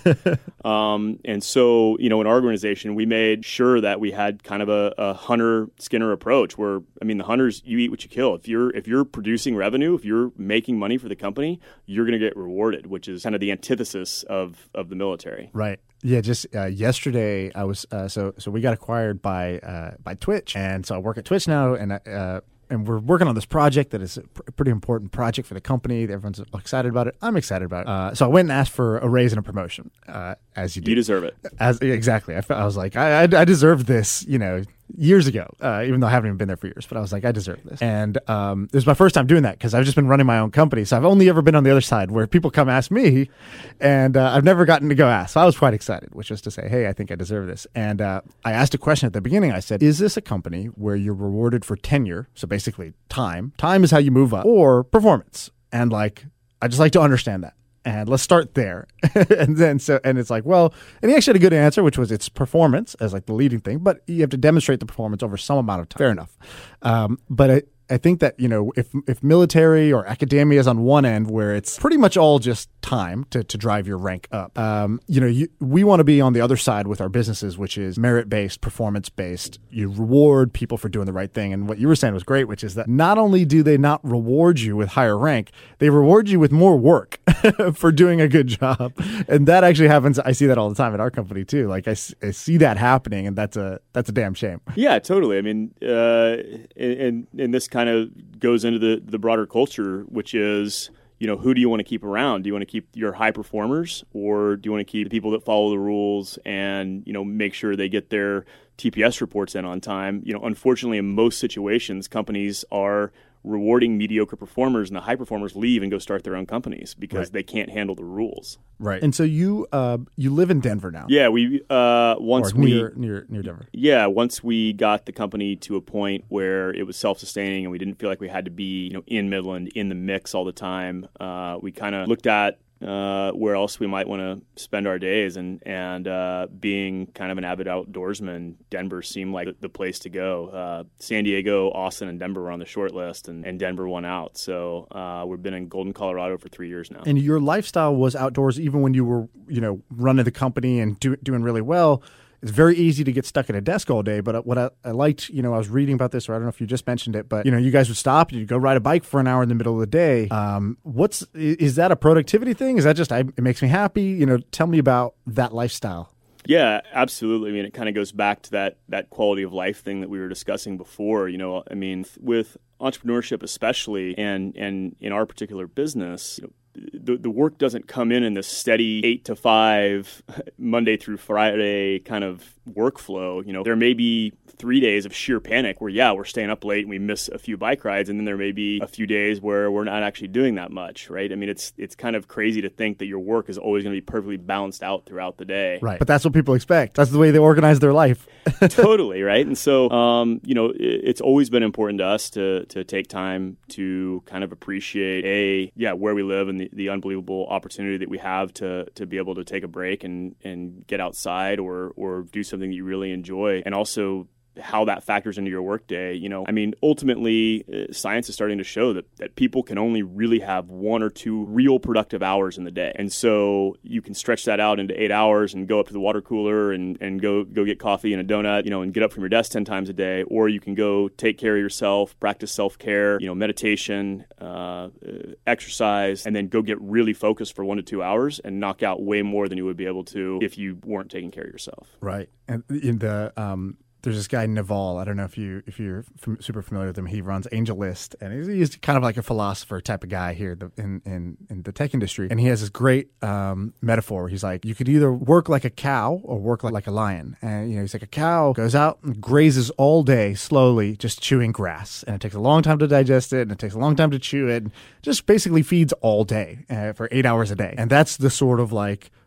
Um, and so, you know, in our organization, we made sure that we had kind of a, a hunter Skinner approach where, I mean, the hunters, you eat what you kill. If you're, if you're producing revenue, if you're making money for the company, you're going to get rewarded, which is kind of the antithesis of, of the military. Right. Yeah. Just uh, yesterday, I was uh, so so we got acquired by uh, by Twitch, and so I work at Twitch now, and uh, and we're working on this project that is a pr- pretty important project for the company. Everyone's excited about it. I'm excited about it. Uh, so I went and asked for a raise and a promotion, uh, as you do. You deserve it. As exactly, I, felt, I was like, I, I, I deserve this, you know, years ago. Uh, even though I haven't even been there for years, but I was like, I deserve this. And um, it was my first time doing that because I've just been running my own company, so I've only ever been on the other side where people come ask me, and uh, I've never gotten to go ask. So I was quite excited, which was to say, hey, I think I deserve this. And uh, I asked a question at the beginning. I said, is this a company where you're rewarded for tenure? So basically, time. Time is how you move up, or performance. And like, I just like to understand that. And let's start there. and then so and it's like, well, and he actually had a good answer, which was it's performance as like the leading thing, but you have to demonstrate the performance over some amount of time. Fair enough. Um, but I, I think that, you know, if if military or academia is on one end where it's pretty much all just time to, to drive your rank up, um, you know, you, we want to be on the other side with our businesses, which is merit-based, performance-based. You reward people for doing the right thing. And what you were saying was great, which is that not only do they not reward you with higher rank, they reward you with more work for doing a good job. And that actually happens. I see that all the time at our company too. Like I, I see that happening, and that's a that's a damn shame. Yeah, totally. I mean, uh, and, and this kind of goes into the, the broader culture, which is, you know, who do you want to keep around? Do you want to keep your high performers, or do you want to keep the people that follow the rules and, you know, make sure they get their T P S reports in on time? You know, unfortunately, in most situations, companies are rewarding mediocre performers, and the high performers leave and go start their own companies because Right. they can't handle the rules. Right. And so you uh, you live in Denver now. Yeah, we uh, once or we near, near near Denver. Yeah, once we got the company to a point where it was self-sustaining and we didn't feel like we had to be, you know, in Midland, in the mix all the time, uh, we kind of looked at uh, where else we might want to spend our days. And, and uh, being kind of an avid outdoorsman, Denver seemed like the, the place to go. Uh, San Diego, Austin, and Denver were on the short list, and, and Denver won out. So uh, we've been in Golden, Colorado for three years now. And your lifestyle was outdoors even when you were, you know, running the company and do, doing really well. It's very easy to get stuck at a desk all day, but what I, I liked, you know, I was reading about this, or I don't know if you just mentioned it, but, you know, you guys would stop, you'd go ride a bike for an hour in the middle of the day. Um, what's, is that a productivity thing? Is that just, I, it makes me happy? You know, tell me about that lifestyle. Yeah, absolutely. I mean, it kind of goes back to that that quality of life thing that we were discussing before. You know, I mean, with entrepreneurship especially, and, and in our particular business, you know, The, the work doesn't come in in this steady eight to five, Monday through Friday kind of workflow. You know, there may be three days of sheer panic where, yeah, we're staying up late and we miss a few bike rides. And then there may be a few days where we're not actually doing that much, right? I mean, it's it's kind of crazy to think that your work is always going to be perfectly balanced out throughout the day. Right. But that's what people expect. That's the way they organize their life. Totally, right? And so, um, you know, it, it's always been important to us to to take time to kind of appreciate, A, yeah, where we live and the, the unbelievable opportunity that we have to to be able to take a break and, and get outside or or do something that you really enjoy. And also how that factors into your workday. You know, I mean, ultimately, uh, science is starting to show that, that people can only really have one or two real productive hours in the day. And so you can stretch that out into eight hours and go up to the water cooler and, and go go get coffee and a donut, you know, and get up from your desk ten times a day. Or you can go take care of yourself, practice self-care, you know, meditation, uh, exercise, and then go get really focused for one to two hours and knock out way more than you would be able to if you weren't taking care of yourself. Right. And in the, um, there's this guy Naval. I don't know if you if you're f- super familiar with him. He runs AngelList, and he's, he's kind of like a philosopher type of guy here in in, in the tech industry. And he has this great um, metaphor where he's like, you could either work like a cow or work like, like a lion. And you know, he's like, a cow goes out and grazes all day slowly, just chewing grass, and it takes a long time to digest it, and it takes a long time to chew it. And just basically feeds all day uh, for eight hours a day, and that's the sort of like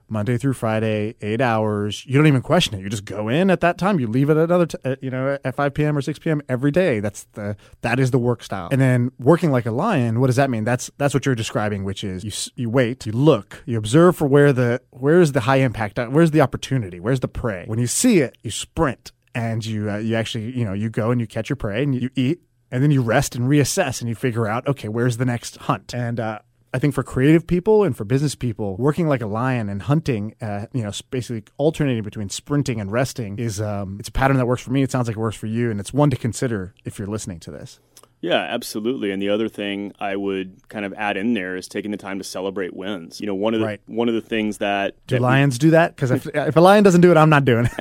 Monday through Friday, eight hours. You don't even question it. You just go in at that time. You leave it at another, t- at, you know, at five p.m. or six p.m. every day. That's the that is the work style. And then working like a lion. What does that mean? That's that's what you're describing, which is you you wait, you look, you observe for where the where's the high impact, where's the opportunity, where's the prey. When you see it, you sprint and you uh, you actually you know you go and you catch your prey and you, you eat. And then you rest and reassess and you figure out, okay, where's the next hunt? And uh, I think for creative people and for business people, working like a lion and hunting, uh, you know, basically alternating between sprinting and resting is um, it's a pattern that works for me. It sounds like it works for you. And it's one to consider if you're listening to this. Yeah, absolutely. And the other thing I would kind of add in there is taking the time to celebrate wins. You know, one of the Right. one of the things that Do that lions do that? Because if, if a lion doesn't do it, I'm not doing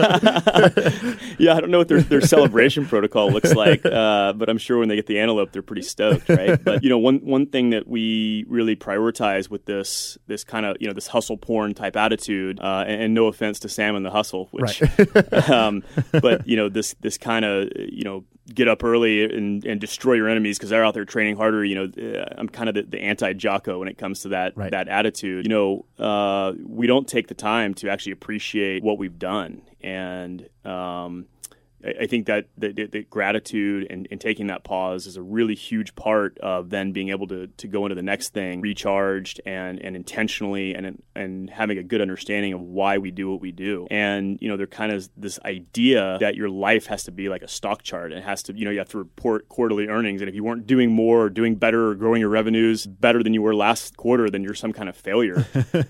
it. Yeah, I don't know what their, their celebration protocol looks like, uh, but I'm sure when they get the antelope, they're pretty stoked, right? But you know, one one thing that we really prioritize with this this kind of you know this hustle porn type attitude, uh, and, and no offense to Sam and the Hustle, which, Right. um, but you know this this kind of you know get up early and, and destroy your enemies because they're out there training harder. You know, uh, I'm kind of the, the anti-Jocko when it comes to that Right. that attitude. You know, uh, we don't take the time to actually appreciate what we've done, and um, I, I think that the, the, the gratitude and, and taking that pause is a really huge part of then being able to to go into the next thing recharged and and intentionally and and having a good understanding of why we do what we do. And you know, there kind of this idea that your life has to be like a stock chart. It has to, you know, you have to report quarterly earnings, and if you weren't doing more or doing better or growing your revenues better than you were last quarter, then you're some kind of failure.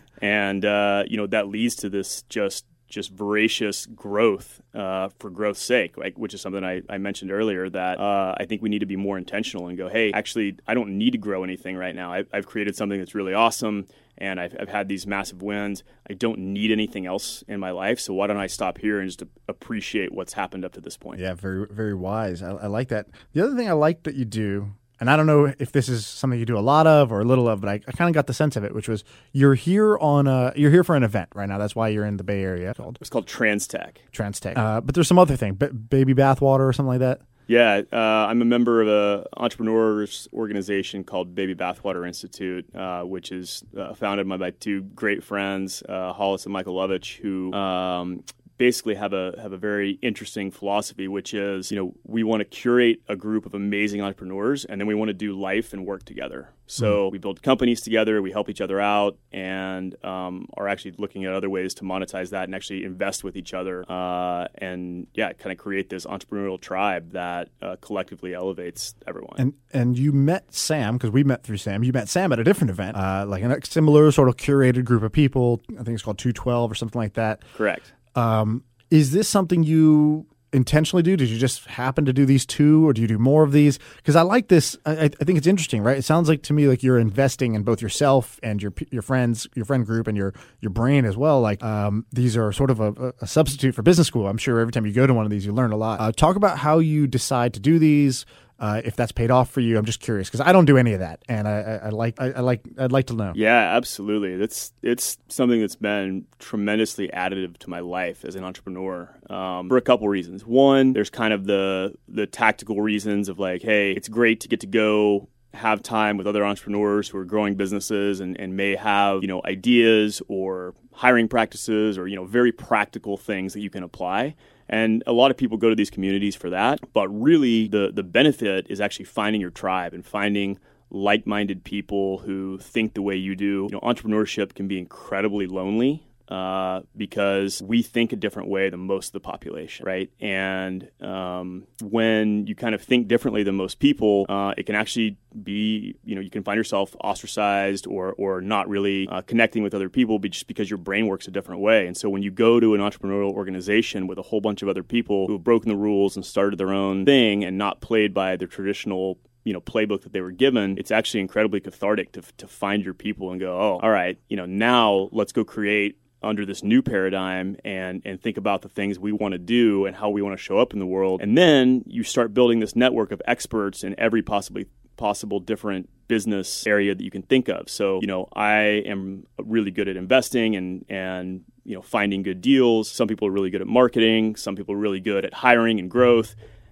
And uh, you know, that leads to this just just voracious growth uh, for growth's sake, like, which is something I, I mentioned earlier, that uh, I think we need to be more intentional and go, hey, actually, I don't need to grow anything right now. I've, I've created something that's really awesome, and I've, I've had these massive wins. I don't need anything else in my life, so why don't I stop here and just appreciate what's happened up to this point? Yeah, very, very wise. I, I like that. The other thing I like that you do, and I don't know if this is something you do a lot of or a little of, but I, I kind of got the sense of it, which was you're here on a, you're here for an event right now. That's why you're in the Bay Area. Called It's called TransTech. TransTech. Uh, but there's some other thing, B- baby bathwater or something like that. Yeah, uh, I'm a member of an entrepreneurs organization called Baby Bathwater Institute, uh, which is uh, founded by my two great friends, uh, Hollis and Michael Lovich, who um, basically have a have a very interesting philosophy, which is, you know, we want to curate a group of amazing entrepreneurs, and then we want to do life and work together. So mm. we build companies together, we help each other out, and um, are actually looking at other ways to monetize that and actually invest with each other, uh, and yeah, kind of create this entrepreneurial tribe that uh, collectively elevates everyone. And and you met Sam, because we met through Sam. You met Sam at a different event, uh, like a similar sort of curated group of people. I think it's called two twelve or something like that. Correct. Um, is this something you intentionally do? Did you just happen to do these two, or do you do more of these? Because I like this. I, I think it's interesting, right? It sounds like to me like you're investing in both yourself and your your friends, your friend group, and your your brain as well. Like um, these are sort of a, a substitute for business school. I'm sure every time you go to one of these, you learn a lot. Uh, talk about how you decide to do these. Uh, if that's paid off for you, I'm just curious because I don't do any of that, and I, I, I like I, I like I'd like to know. Yeah, absolutely. That's it's something that's been tremendously additive to my life as an entrepreneur um, for a couple reasons. One, there's kind of the the tactical reasons of like, hey, it's great to get to go have time with other entrepreneurs who are growing businesses and, and may have, you know, ideas or hiring practices or, you know, very practical things that you can apply. And a lot of people go to these communities for that. But really, the, the benefit is actually finding your tribe and finding like-minded people who think the way you do. You know, entrepreneurship can be incredibly lonely uh, because we think a different way than most of the population, right? And um, when you kind of think differently than most people, uh, it can actually be, you know, you can find yourself ostracized or or not really uh, connecting with other people just because your brain works a different way. And so when you go to an entrepreneurial organization with a whole bunch of other people who have broken the rules and started their own thing and not played by the traditional, you know, playbook that they were given, it's actually incredibly cathartic to to find your people and go, oh, all right, you know, now let's go create under this new paradigm and and think about the things we want to do and how we want to show up in the world. And then you start building this network of experts in every possibly possible different business area that you can think of. So, you know, I am really good at investing and and you know, finding good deals. Some people are really good at marketing. Some people are really good at hiring and growth.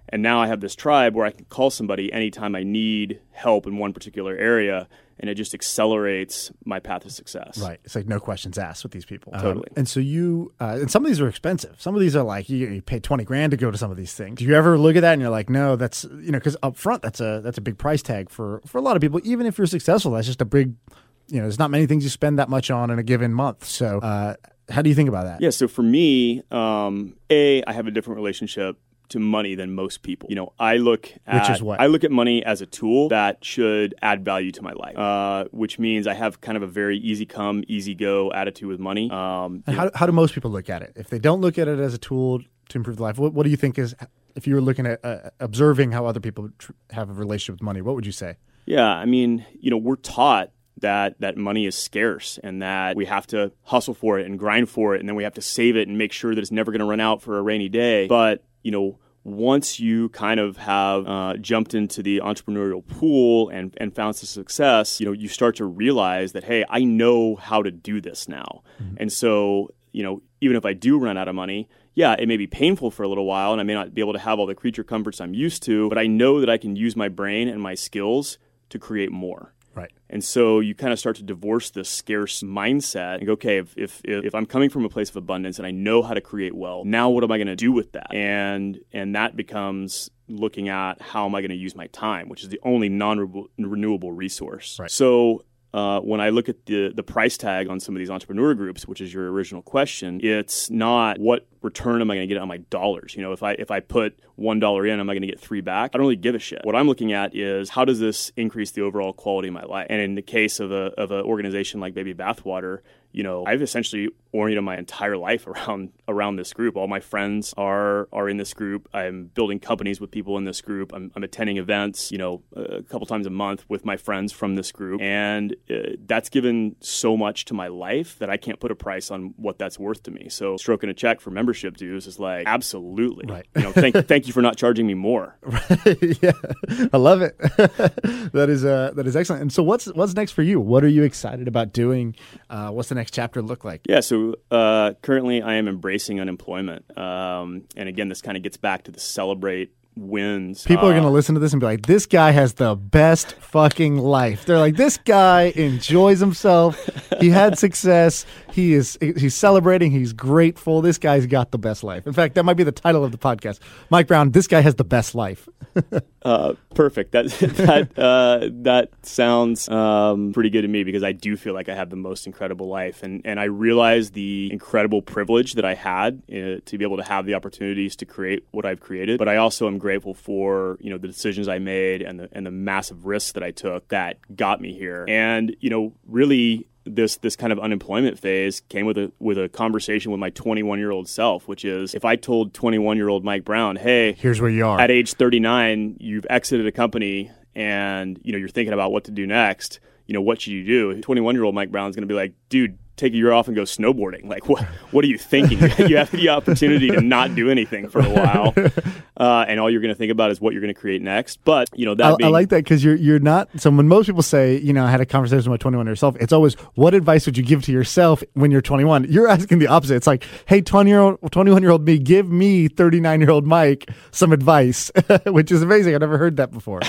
And now I have this tribe where I can call somebody anytime I need help in one particular area, and it just accelerates my path to success. Right. It's like no questions asked with these people. Totally. Um, and so you, uh, and some of these are expensive. Some of these are like, you, you pay twenty grand to go to some of these things. Do you ever look at that and you're like, no, that's, you know, because up front, that's a, that's a big price tag for, for a lot of people. Even if you're successful, that's just a big, you know, there's not many things you spend that much on in a given month. So uh, how do you think about that? Yeah. So for me, um, A, I have a different relationship to money than most people. You know, I look at Which is what? I look at money as a tool that should add value to my life, uh, which means I have kind of a very easy come, easy go attitude with money. Um, And how, how do most people look at it? If they don't look at it as a tool to improve life, what, what do you think is, if you were looking at uh, observing how other people tr- have a relationship with money, what would you say? Yeah, I mean, you know, we're taught that that money is scarce and that we have to hustle for it and grind for it, and then we have to save it and make sure that it's never going to run out for a rainy day. But, you know, once you kind of have uh, jumped into the entrepreneurial pool and, and found some success, you know, you start to realize that, hey, I know how to do this now. Mm-hmm. And so, you know, even if I do run out of money, yeah, it may be painful for a little while and I may not be able to have all the creature comforts I'm used to, but I know that I can use my brain and my skills to create more. Right. And so you kind of start to divorce this scarce mindset and go, okay, if, if if I'm coming from a place of abundance and I know how to create wealth, now what am I going to do with that? And and that becomes looking at how am I going to use my time, which is the only non-renewable resource. Right. So uh, when I look at the the price tag on some of these entrepreneur groups, which is your original question, it's not what return am I going to get on my dollars? You know, if I if I put one dollar in, am I going to get three back? I don't really give a shit. What I'm looking at is how does this increase the overall quality of my life? And in the case of a of an organization like Baby Bathwater, you know, I've essentially oriented my entire life around around this group. All my friends are are in this group. I'm building companies with people in this group. I'm, I'm attending events, you know, a couple times a month with my friends from this group, and uh, that's given so much to my life that I can't put a price on what that's worth to me. So stroking a check for membership dues is like absolutely, right. You know, thank thank you for not charging me more. Yeah, I love it. that is uh, that is excellent. And so, what's what's next for you? What are you excited about doing? Uh, what's the next chapter look like? Yeah, so uh, currently I am embracing unemployment, um, and again, this kind of gets back to the celebrate wins. People uh, are going to listen to this and be like, this guy has the best fucking life. They're like, this guy enjoys himself. He had success. He is he's celebrating. He's grateful. This guy's got the best life. In fact, that might be the title of the podcast. Mike Brown, this guy has the best life. uh, perfect. That that uh, that sounds um, pretty good to me because I do feel like I have the most incredible life, and and I realize the incredible privilege that I had uh, to be able to have the opportunities to create what I've created. But I also am grateful for, you know, the decisions I made and the and the massive risks that I took that got me here. And, you know, really this this kind of unemployment phase came with a with a conversation with my twenty-one-year-old self, which is if I told twenty-one-year-old Mike Brown, hey, here's where you are. At age thirty-nine, you've exited a company and, you know, you're thinking about what to do next, you know, what should you do? twenty-one-year-old Mike Brown's going to be like, dude, take a year off and go snowboarding. Like, what what are you thinking? You have the opportunity to not do anything for a while, uh, and all you're going to think about is what you're going to create next. But, you know, that I, being... I like that because you're you're not... So when most people say, you know, I had a conversation with my twenty-one-year-old self, it's always, what advice would you give to yourself when you're twenty-one? You're asking the opposite. It's like, hey, twenty-year-old, twenty-one-year-old me, give me thirty-nine-year-old Mike some advice, which is amazing. I've never heard that before.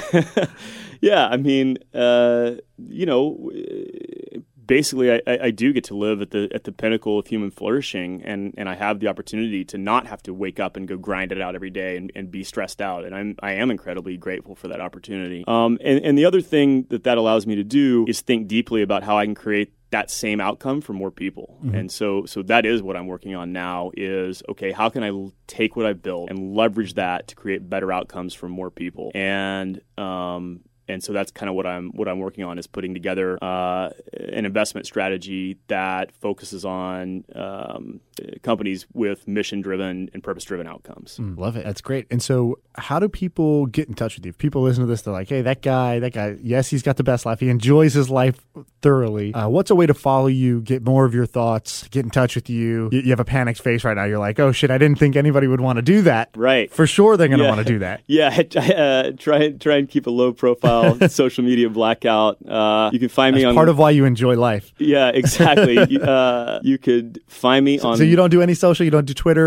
Yeah, I mean, uh, you know... Basically, I, I do get to live at the at the pinnacle of human flourishing, and, and I have the opportunity to not have to wake up and go grind it out every day and, and be stressed out. And I'm I am incredibly grateful for that opportunity. Um, and, and the other thing that that allows me to do is think deeply about how I can create that same outcome for more people. Mm-hmm. And so so that is what I'm working on now is, okay, how can I l- take what I've built and leverage that to create better outcomes for more people? And um And so that's kind of what I'm what I'm working on is putting together uh, an investment strategy that focuses on um, companies with mission-driven and purpose-driven outcomes. Mm, love it. That's great. And so how do people get in touch with you? If people listen to this, they're like, hey, that guy, that guy, yes, he's got the best life. He enjoys his life thoroughly. Uh, what's a way to follow you, get more of your thoughts, get in touch with you? You, you have a panicked face right now. You're like, oh, shit, I didn't think anybody would want to do that. Right. For sure they're going to yeah. want to do that. Yeah. Uh, try, try and keep a low profile, social media blackout. Uh, you can find That's me on... part of why you enjoy life. Yeah, exactly. you, uh, you could find me so, on... So you don't do any social? You don't do Twitter?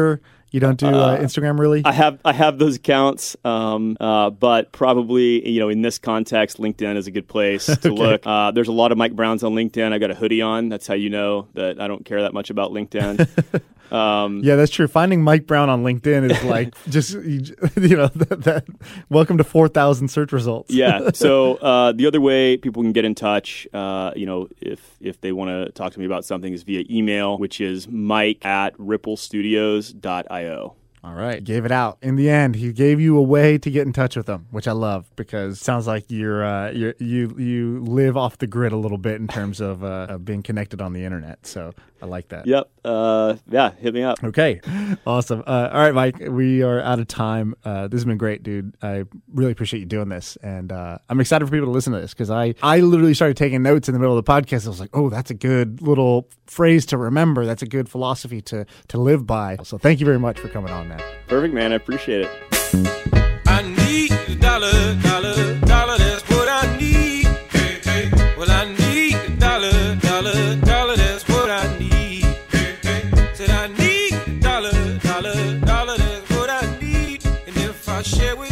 You don't do uh, Instagram really? I have I have those accounts, um, uh, but probably, you know, in this context, LinkedIn is a good place to Okay. look. Uh, there's a lot of Mike Browns on LinkedIn. I got a hoodie on. That's how you know that I don't care that much about LinkedIn. Um, Yeah, that's true. Finding Mike Brown on LinkedIn is like just, you, you know, that, that welcome to four thousand search results. yeah. So uh, the other way people can get in touch, uh, you know, if if they want to talk to me about something, is via email, which is mike at ripple studios dot io. All right. Gave it out. In the end, he gave you a way to get in touch with him, which I love because it sounds like you're, uh, you're you you live off the grid a little bit in terms of, uh, of being connected on the internet. So I like that. Yep. Uh, yeah. Hit me up. Okay. Awesome. Uh, all right, Mike, we are out of time. Uh, this has been great, dude. I really appreciate you doing this. And uh, I'm excited for people to listen to this because I, I literally started taking notes in the middle of the podcast. I was like, oh, that's a good little phrase to remember. That's a good philosophy to, to live by. So thank you very much for coming on, man. Perfect, man. I appreciate it. I need a dollar, dollar, dollar, that's what I need. Hey, hey. Well, I need a dollar, dollar, dollar, that's what I need. Hey, hey. Said I need a dollar, dollar, dollar, that's what I need. And if I share with